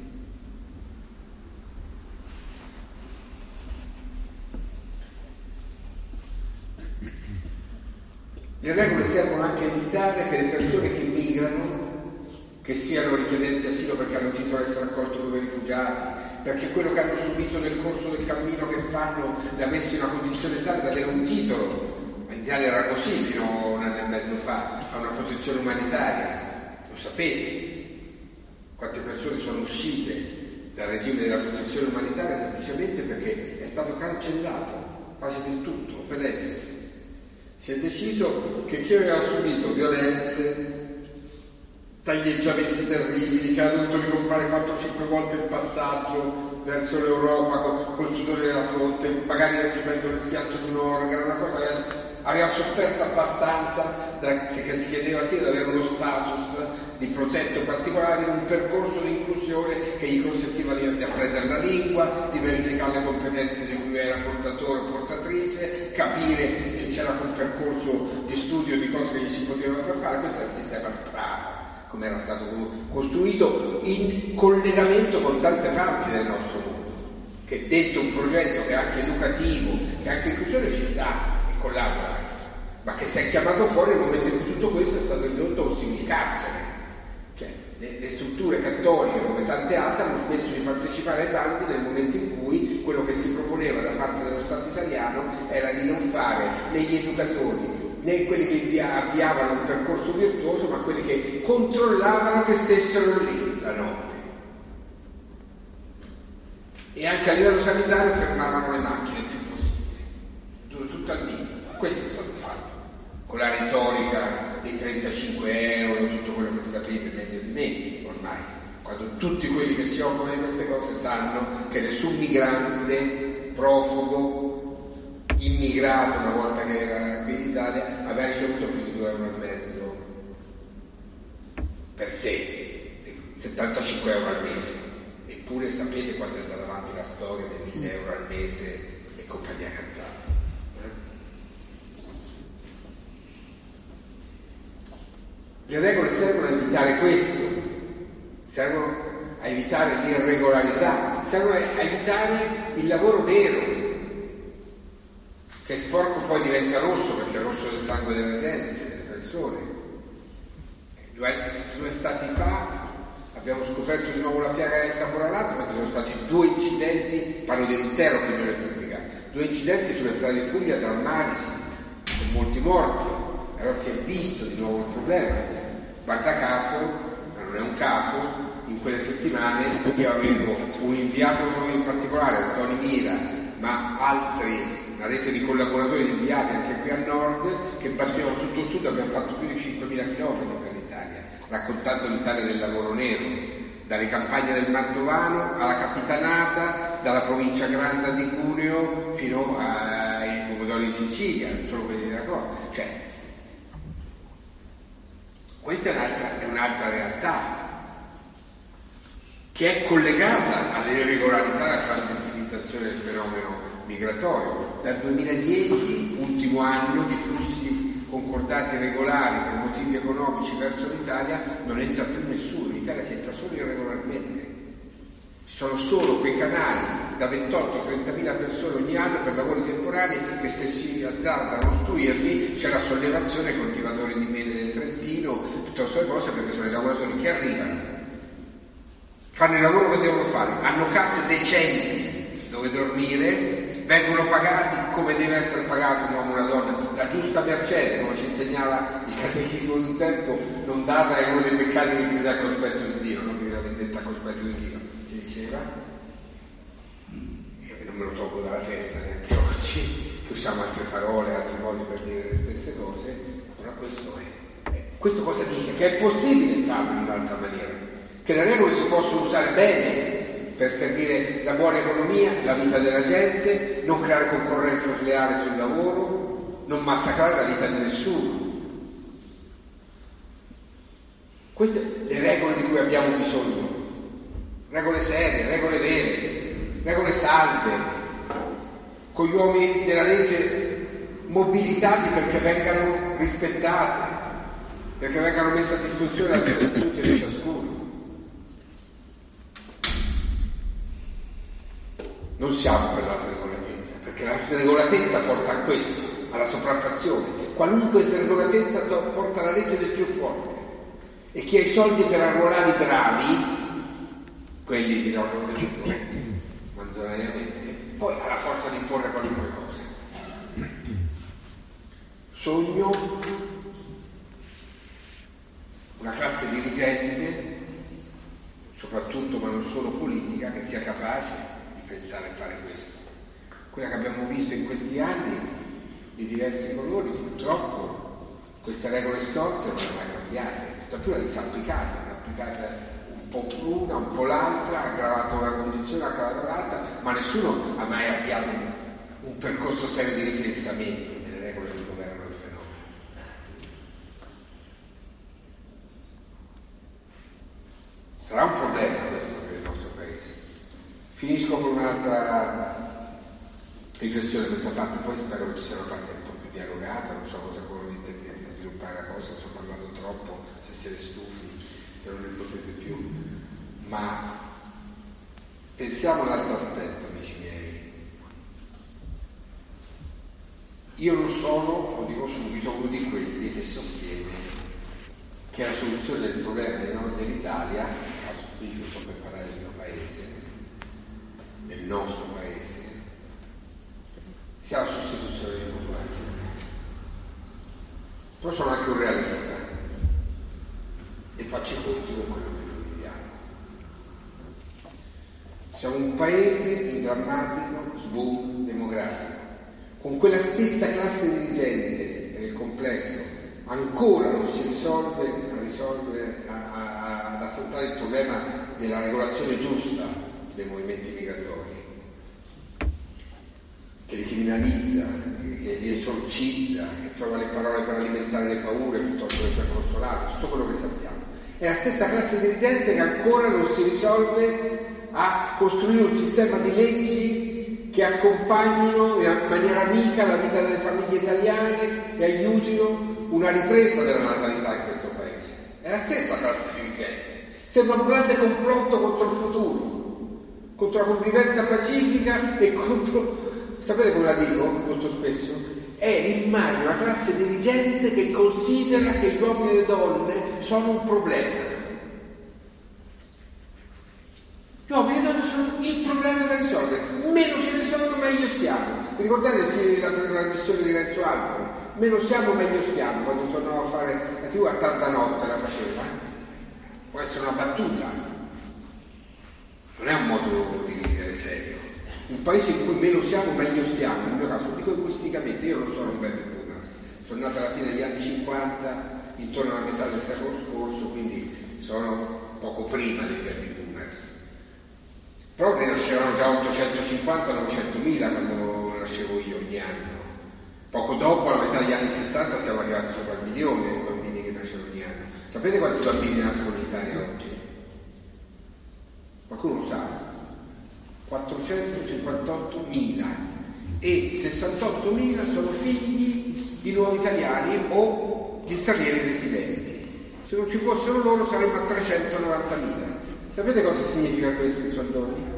Le regole servono anche a evitare che le persone che migrano, che siano richiedenti asilo perché hanno titolo ad essere accolti come rifugiati, perché quello che hanno subito nel corso del cammino che fanno li ha messi in una condizione tale da avere un titolo, ma in Italia era così fino a un anno e mezzo fa, a una protezione umanitaria. Lo sapete quante persone sono uscite dal regime della protezione umanitaria semplicemente perché è stato cancellato quasi del tutto, operetis. Si è deciso che chi aveva subito violenze, taglieggiamenti terribili, che ha dovuto ricomprare 4-5 volte il passaggio verso l'Europa col sudore della fronte, magari raggiungendo l'espianto di un organo, una cosa che aveva sofferto abbastanza che si chiedeva sì di avere uno status di protetto particolare, un percorso di inclusione che gli consentiva di apprendere la lingua, di verificare le competenze di cui era portatore o portatrice, capire se c'era un percorso di studio di cose che gli si potevano fare. Questo è il sistema strano, come era stato costruito in collegamento con tante parti del nostro mondo, che dentro un progetto che è anche educativo, che è anche inclusione ci sta e collabora, ma che si è chiamato fuori nel momento in cui tutto questo è stato ridotto a un simil carcere. Cioè le strutture cattoliche come tante altre hanno smesso di partecipare ai bandi nel momento in cui quello che si proponeva da parte dello Stato italiano era di non fare né gli educatori né quelli che avviavano un percorso virtuoso, ma quelli che controllavano che stessero lì la notte. E anche a livello sanitario fermavano le macchine il più possibile, dura tutto al minimo. Questo è stato fatto, con la retorica dei 35 euro, tutto quello che sapete meglio di me ormai, quando tutti quelli che si occupano di queste cose sanno che nessun migrante, profugo, immigrato una volta che era qui in Italia aveva ricevuto più di 2,5 euro per sé, 75 euro al mese. Eppure sapete quanto è andata avanti la storia dei 1.000 euro al mese e compagnia cantata. Le regole servono a evitare questo, servono a evitare l'irregolarità, servono a evitare il lavoro nero, che sporco poi diventa rosso perché è rosso del sangue della gente, delle persone. 2 stati fa abbiamo scoperto di nuovo la piaga del caporalato perché sono stati 2 incidenti, parlo dell'intera opinione pubblica, 2 incidenti sulle strade di Puglia drammatici, con molti morti. Allora si è visto di nuovo il problema. Guarda caso, ma non è un caso, in quelle settimane io avevo un inviato in particolare, Antonio Mira, ma altri, una rete di collaboratori di inviati anche qui al nord, che battevano tutto il sud. Abbiamo fatto più di 5.000 chilometri per l'Italia, raccontando l'Italia del lavoro nero, dalle campagne del Mantovano alla Capitanata, dalla provincia grande di Cuneo fino ai pomodori in Sicilia, non solo quelli della cosa. Cioè, questa è un'altra realtà che è collegata alle irregolarità e alla clandestinizzazione del fenomeno migratorio. Dal 2010, ultimo anno di flussi concordati regolari per motivi economici verso l'Italia, non entra più nessuno, in Italia si entra solo irregolarmente. Ci sono solo quei canali da 28-30.000 persone ogni anno per lavori temporanei che, se si azzardano a ostruirli, c'è la sollevazione coltivatori di mele del Trentino, tutte queste cose, perché sono i lavoratori che arrivano, fanno il lavoro che devono fare, hanno case decenti dove dormire, vengono pagati come deve essere pagato un uomo e una donna, la giusta mercede, come ci insegnava il catechismo di un tempo. Non darla è uno dei peccati che grida a cospetto di Dio, non grida vendetta a cospetto di Dio, si diceva. Io non me lo tolgo dalla testa neanche oggi, che usiamo altre parole, altri modi per dire le stesse cose. Ora questo è. Questo cosa dice? Che è possibile farlo in un'altra maniera, che le regole si possono usare bene per servire la buona economia, la vita della gente, non creare concorrenza sleale sul lavoro, non massacrare la vita di nessuno. Queste le regole di cui abbiamo bisogno, regole serie, regole vere, regole salde, con gli uomini della legge mobilitati perché vengano rispettate, perché vengano messe a disposizione la vita di tutti e di ciascuno. Non siamo per la sregolatezza, perché la sregolatezza porta a questo, alla sopraffazione. Qualunque sregolatezza porta alla legge del più forte. E chi ha i soldi per arruolare i bravi, quelli di loro manzonariamente, poi ha la forza di imporre qualunque cosa. Sogno una classe dirigente, soprattutto ma non solo politica, che sia capace pensare a fare questo. Quella che abbiamo visto in questi anni di diversi colori, purtroppo queste regole storte non sono mai cambiate, tutta più le si applicate un po' l'una, un po' l'altra, aggravato una condizione, aggravato l'altra, ma nessuno ha mai avviato un percorso serio di ripensamento delle regole che governano il fenomeno. Sarà un problema questo per il nostro Paese. Finisco con un'altra riflessione da questa parte, poi spero che ci sia una parte un po' più dialogata, non so cosa come intendete sviluppare la cosa, sto parlando troppo, se siete stufi, se non ne potete più, ma pensiamo ad un altro aspetto, amici miei. Io non sono, lo dico subito, uno di quelli che sostiene che la soluzione del problema dell'Italia, qui giusto per parlare del mio paese, del nostro paese, sia la sostituzione di popolazione. Però sono anche un realista e faccio i conti con quello che noi viviamo. Siamo un paese in drammatico sboom demografico, con quella stessa classe dirigente nel complesso ancora non si risolve ad affrontare il problema della regolazione giusta dei movimenti migratori, che li criminalizza, che li esorcizza, che trova le parole per alimentare le paure piuttosto che per consolarle, tutto quello che sappiamo. È la stessa classe dirigente che ancora non si risolve a costruire un sistema di leggi che accompagnino in maniera amica la vita delle famiglie italiane e aiutino una ripresa della natalità in questo paese. È la stessa classe dirigente. Sembra un grande complotto contro il futuro, contro la convivenza pacifica e contro... Sapete come la dico molto spesso? È l'immagine, una classe dirigente che considera che gli uomini e le donne sono un problema. Gli uomini e le donne sono il problema da risolvere. Meno ce ne sono, meglio stiamo. Vi ricordate la missione di Renzo Alpoli? Meno siamo, meglio stiamo. Quando tornavo a fare la TV a tarda notte la faceva. Può essere una battuta. Non è un modo di vivere serio. Un paese in cui meno siamo, meglio stiamo. Nel mio caso, lo dico egoisticamente, io non sono un baby boomers. Sono nato alla fine degli anni 50, intorno alla metà del secolo scorso, quindi sono poco prima dei baby boomers. Però ne nascevano già 850-900.000 quando nascevo io ogni anno. Poco dopo, alla metà degli anni 60, siamo arrivati sopra il milione di bambini che nascono ogni anno. Sapete quanti bambini nascono in Italia oggi? Qualcuno lo sa? 458.000. e 68.000 sono figli di nuovi italiani o di stranieri residenti. Se non ci fossero loro sarebbero 390.000. Sapete cosa significa questo in soldoni?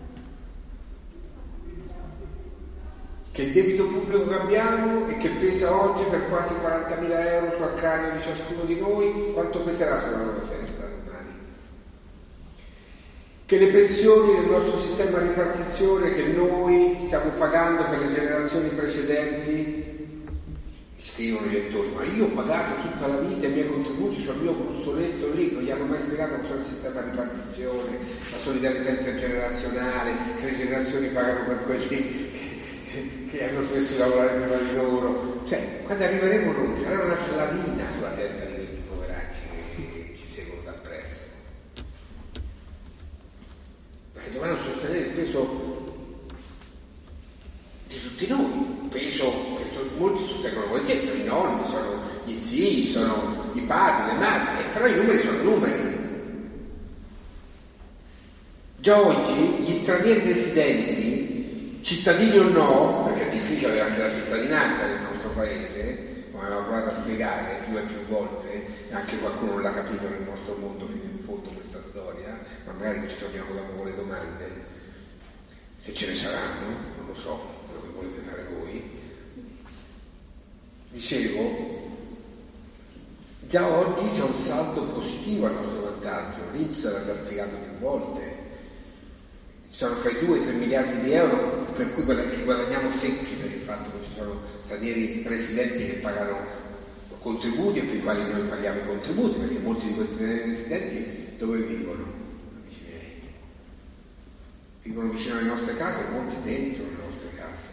Che il debito pubblico che abbiamo e che pesa oggi per quasi 40.000 euro sul cranio di ciascuno di noi, quanto peserà sulla loro testa domani? Che le pensioni del nostro sistema di ripartizione che noi stiamo pagando per le generazioni precedenti, scrivono i lettori, ma io ho pagato tutta la vita i miei contributi, c'ho il mio consoletto lì, non gli hanno mai spiegato cosa è il sistema di ripartizione, la solidarietà intergenerazionale, che le generazioni pagano per quelli che hanno smesso di lavorare prima di loro. Cioè, quando arriveremo noi sarà una slavina sulla testa di questi poveracci che ci seguono da presso, perché dovranno sostenere il peso di tutti noi, un peso che molti sostengono volentieri, sono i nonni, sono gli zii, sono i padri, le madri, però i numeri sono numeri. Già oggi gli stranieri residenti, cittadini o no, perché è difficile avere anche la cittadinanza nel nostro paese, come abbiamo provato a spiegare più e più volte, e anche qualcuno non l'ha capito nel nostro mondo fino in fondo questa storia, ma magari ci torniamo dopo con le domande, se ce ne saranno, non lo so, quello che volete fare voi. Dicevo, già oggi c'è un saldo positivo a nostro vantaggio, l'Inps l'ha già spiegato più volte. Ci sono fra i 2 e i 3 miliardi di euro per cui guadagniamo secchi per il fatto che ci sono stranieri residenti che pagano contributi e per i quali noi paghiamo i contributi, perché molti di questi stranieri residenti dove vivono? Amici miei, vivono vicino alle nostre case e molti dentro le nostre case.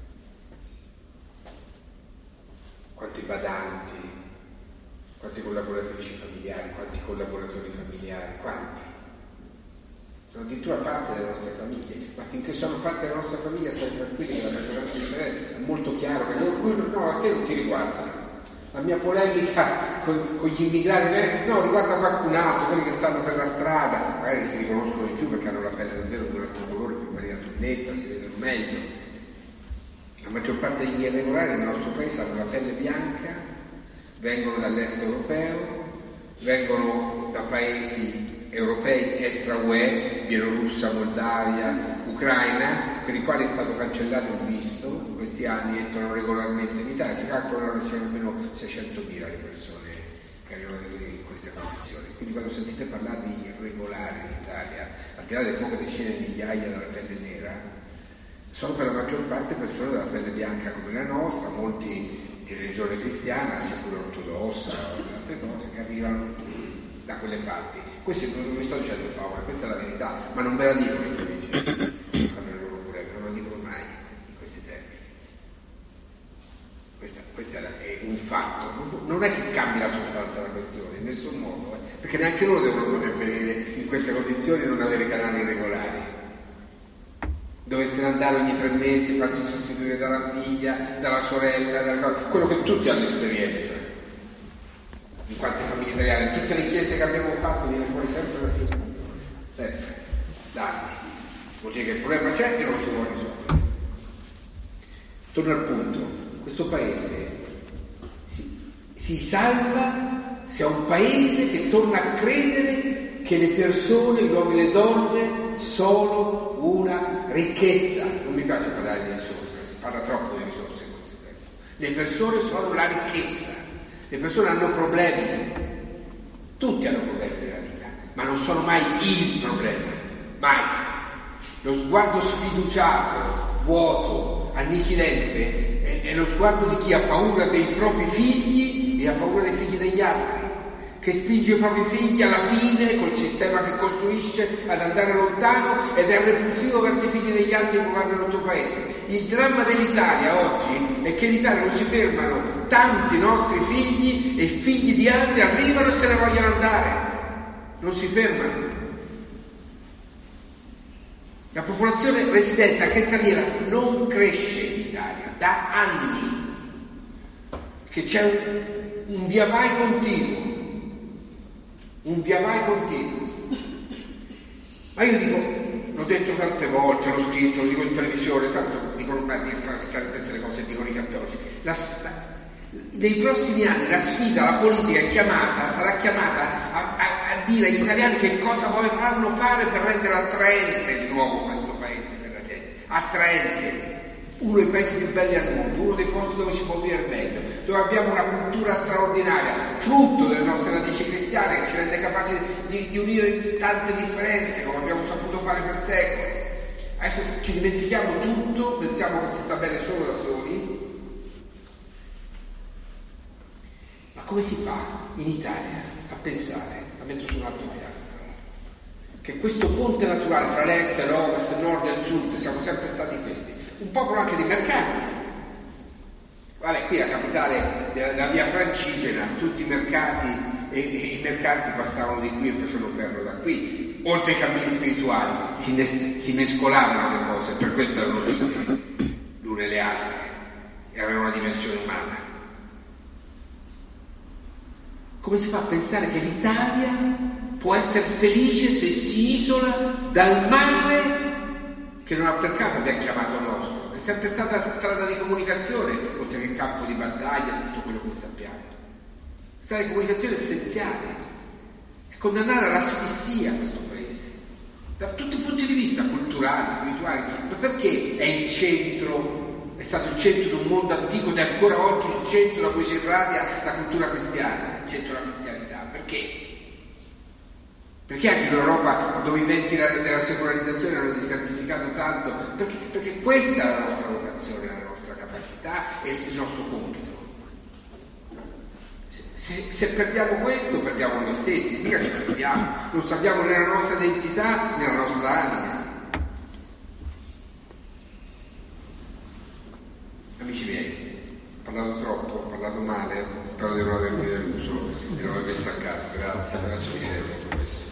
Quanti badanti, quante collaboratrici familiari, quanti collaboratori familiari, quanti? Sono addirittura parte delle nostre famiglie, ma finché sono parte della nostra famiglia state tranquilli che la maggioranza di te è molto chiaro che no, a te non ti riguarda. La mia polemica con gli immigrati no, riguarda qualcun altro, quelli che stanno per la strada, magari si riconoscono di più perché hanno la pelle davvero di un altro colore, più in maniera più netta, si vedono meglio. La maggior parte degli irregolari nel nostro paese hanno la pelle bianca, vengono dall'est europeo, vengono da paesi europei extra UE, Bielorussia, Moldavia, Ucraina, per i quali è stato cancellato il visto, in questi anni entrano regolarmente in Italia, si calcolano che siano almeno 600.000 le persone che arrivano in queste condizioni. Quindi quando sentite parlare di irregolari in Italia, al di là delle poche decine di migliaia della pelle nera, sono per la maggior parte persone della pelle bianca come la nostra, molti di religione cristiana, sia pure ortodossa o altre cose, che arrivano da quelle parti. Questo è quello che vi sto dicendo, Favola, questa è la verità, ma non ve la dicono i politici, fanno le loro polemiche, non la dicono mai in questi termini. Questo è un fatto, non è che cambia la sostanza della questione, in nessun modo, perché neanche loro devono poter vedere in queste condizioni e non avere canali regolari. Dovreste andare ogni 3 mesi, farsi sostituire dalla figlia, dalla sorella, quello che tutti hanno esperienza. In quante famiglie italiane, in tutte le inchieste che abbiamo fatto viene fuori sempre la stessa storia, sempre, da anni. Vuol dire che il problema c'è e non si può risolvere. Torno al punto, questo paese si salva se è un paese che torna a credere che le persone, gli uomini e le donne, sono una ricchezza. Non mi piace parlare di risorse, si parla troppo di risorse in questo tempo. Le persone sono la ricchezza. Le persone hanno problemi, tutti hanno problemi nella vita, ma non sono mai il problema, mai. Lo sguardo sfiduciato, vuoto, annichilente è lo sguardo di chi ha paura dei propri figli e ha paura dei figli degli altri, che spinge i propri figli alla fine col sistema che costruisce ad andare lontano ed è repulsivo verso i figli degli altri che governano il tuo paese. Il dramma dell'Italia oggi è che in Italia non si fermano tanti nostri figli e figli di altri arrivano e se ne vogliono andare, non si fermano. La popolazione residente anche straniera non cresce in Italia da anni, che c'è un via vai continuo. Ma io dico, l'ho detto tante volte, l'ho scritto, lo dico in televisione, tanto dicono queste cose, dicono i cattolici. Nei prossimi anni la sfida, la politica sarà chiamata a dire agli italiani che cosa vorranno fare per rendere attraente di nuovo questo paese per la gente, attraente. Uno dei paesi più belli al mondo, uno dei posti dove si può vivere meglio, dove abbiamo una cultura straordinaria, frutto delle nostre radici cristiane, che ci rende capaci di unire tante differenze, come abbiamo saputo fare per secoli. Adesso ci dimentichiamo tutto, pensiamo che si sta bene solo da soli. Ma come si fa in Italia a pensare, a mettere su un altro piano, che questo ponte naturale fra l'est e l'ovest, il nord e il sud, siamo sempre stati questi, un popolo anche di mercanti. Vabbè, qui la capitale della via Francigena, tutti i mercati e i mercanti passavano di qui e facevano ferro da qui. Oltre ai cammini spirituali si mescolavano le cose, per questo erano l'une e le altre, e avevano una dimensione umana. Come si fa a pensare che l'Italia può essere felice se si isola dal mare che non ha per caso abbiamo chiamato nostro? È sempre stata strada di comunicazione, oltre che campo di battaglia, tutto quello che sappiamo. Strada di comunicazione essenziale. È condannare all'asfissia questo paese, da tutti i punti di vista, culturali, spirituali. Ma perché è il centro, è stato il centro di un mondo antico ed è ancora oggi il centro da cui si irradia la cultura cristiana, il centro della cristianità? Perché? Perché anche in Europa, dove i venti della secolarizzazione hanno desertificato tanto? Perché questa è la nostra vocazione, la nostra capacità e il nostro compito. Se perdiamo questo, perdiamo noi stessi, mica ci perdiamo, non sappiamo né la nostra identità né la nostra anima. Amici miei, ho parlato troppo, ho parlato male, spero di non avervi deluso e non avervi stancato. Grazie mille per questo.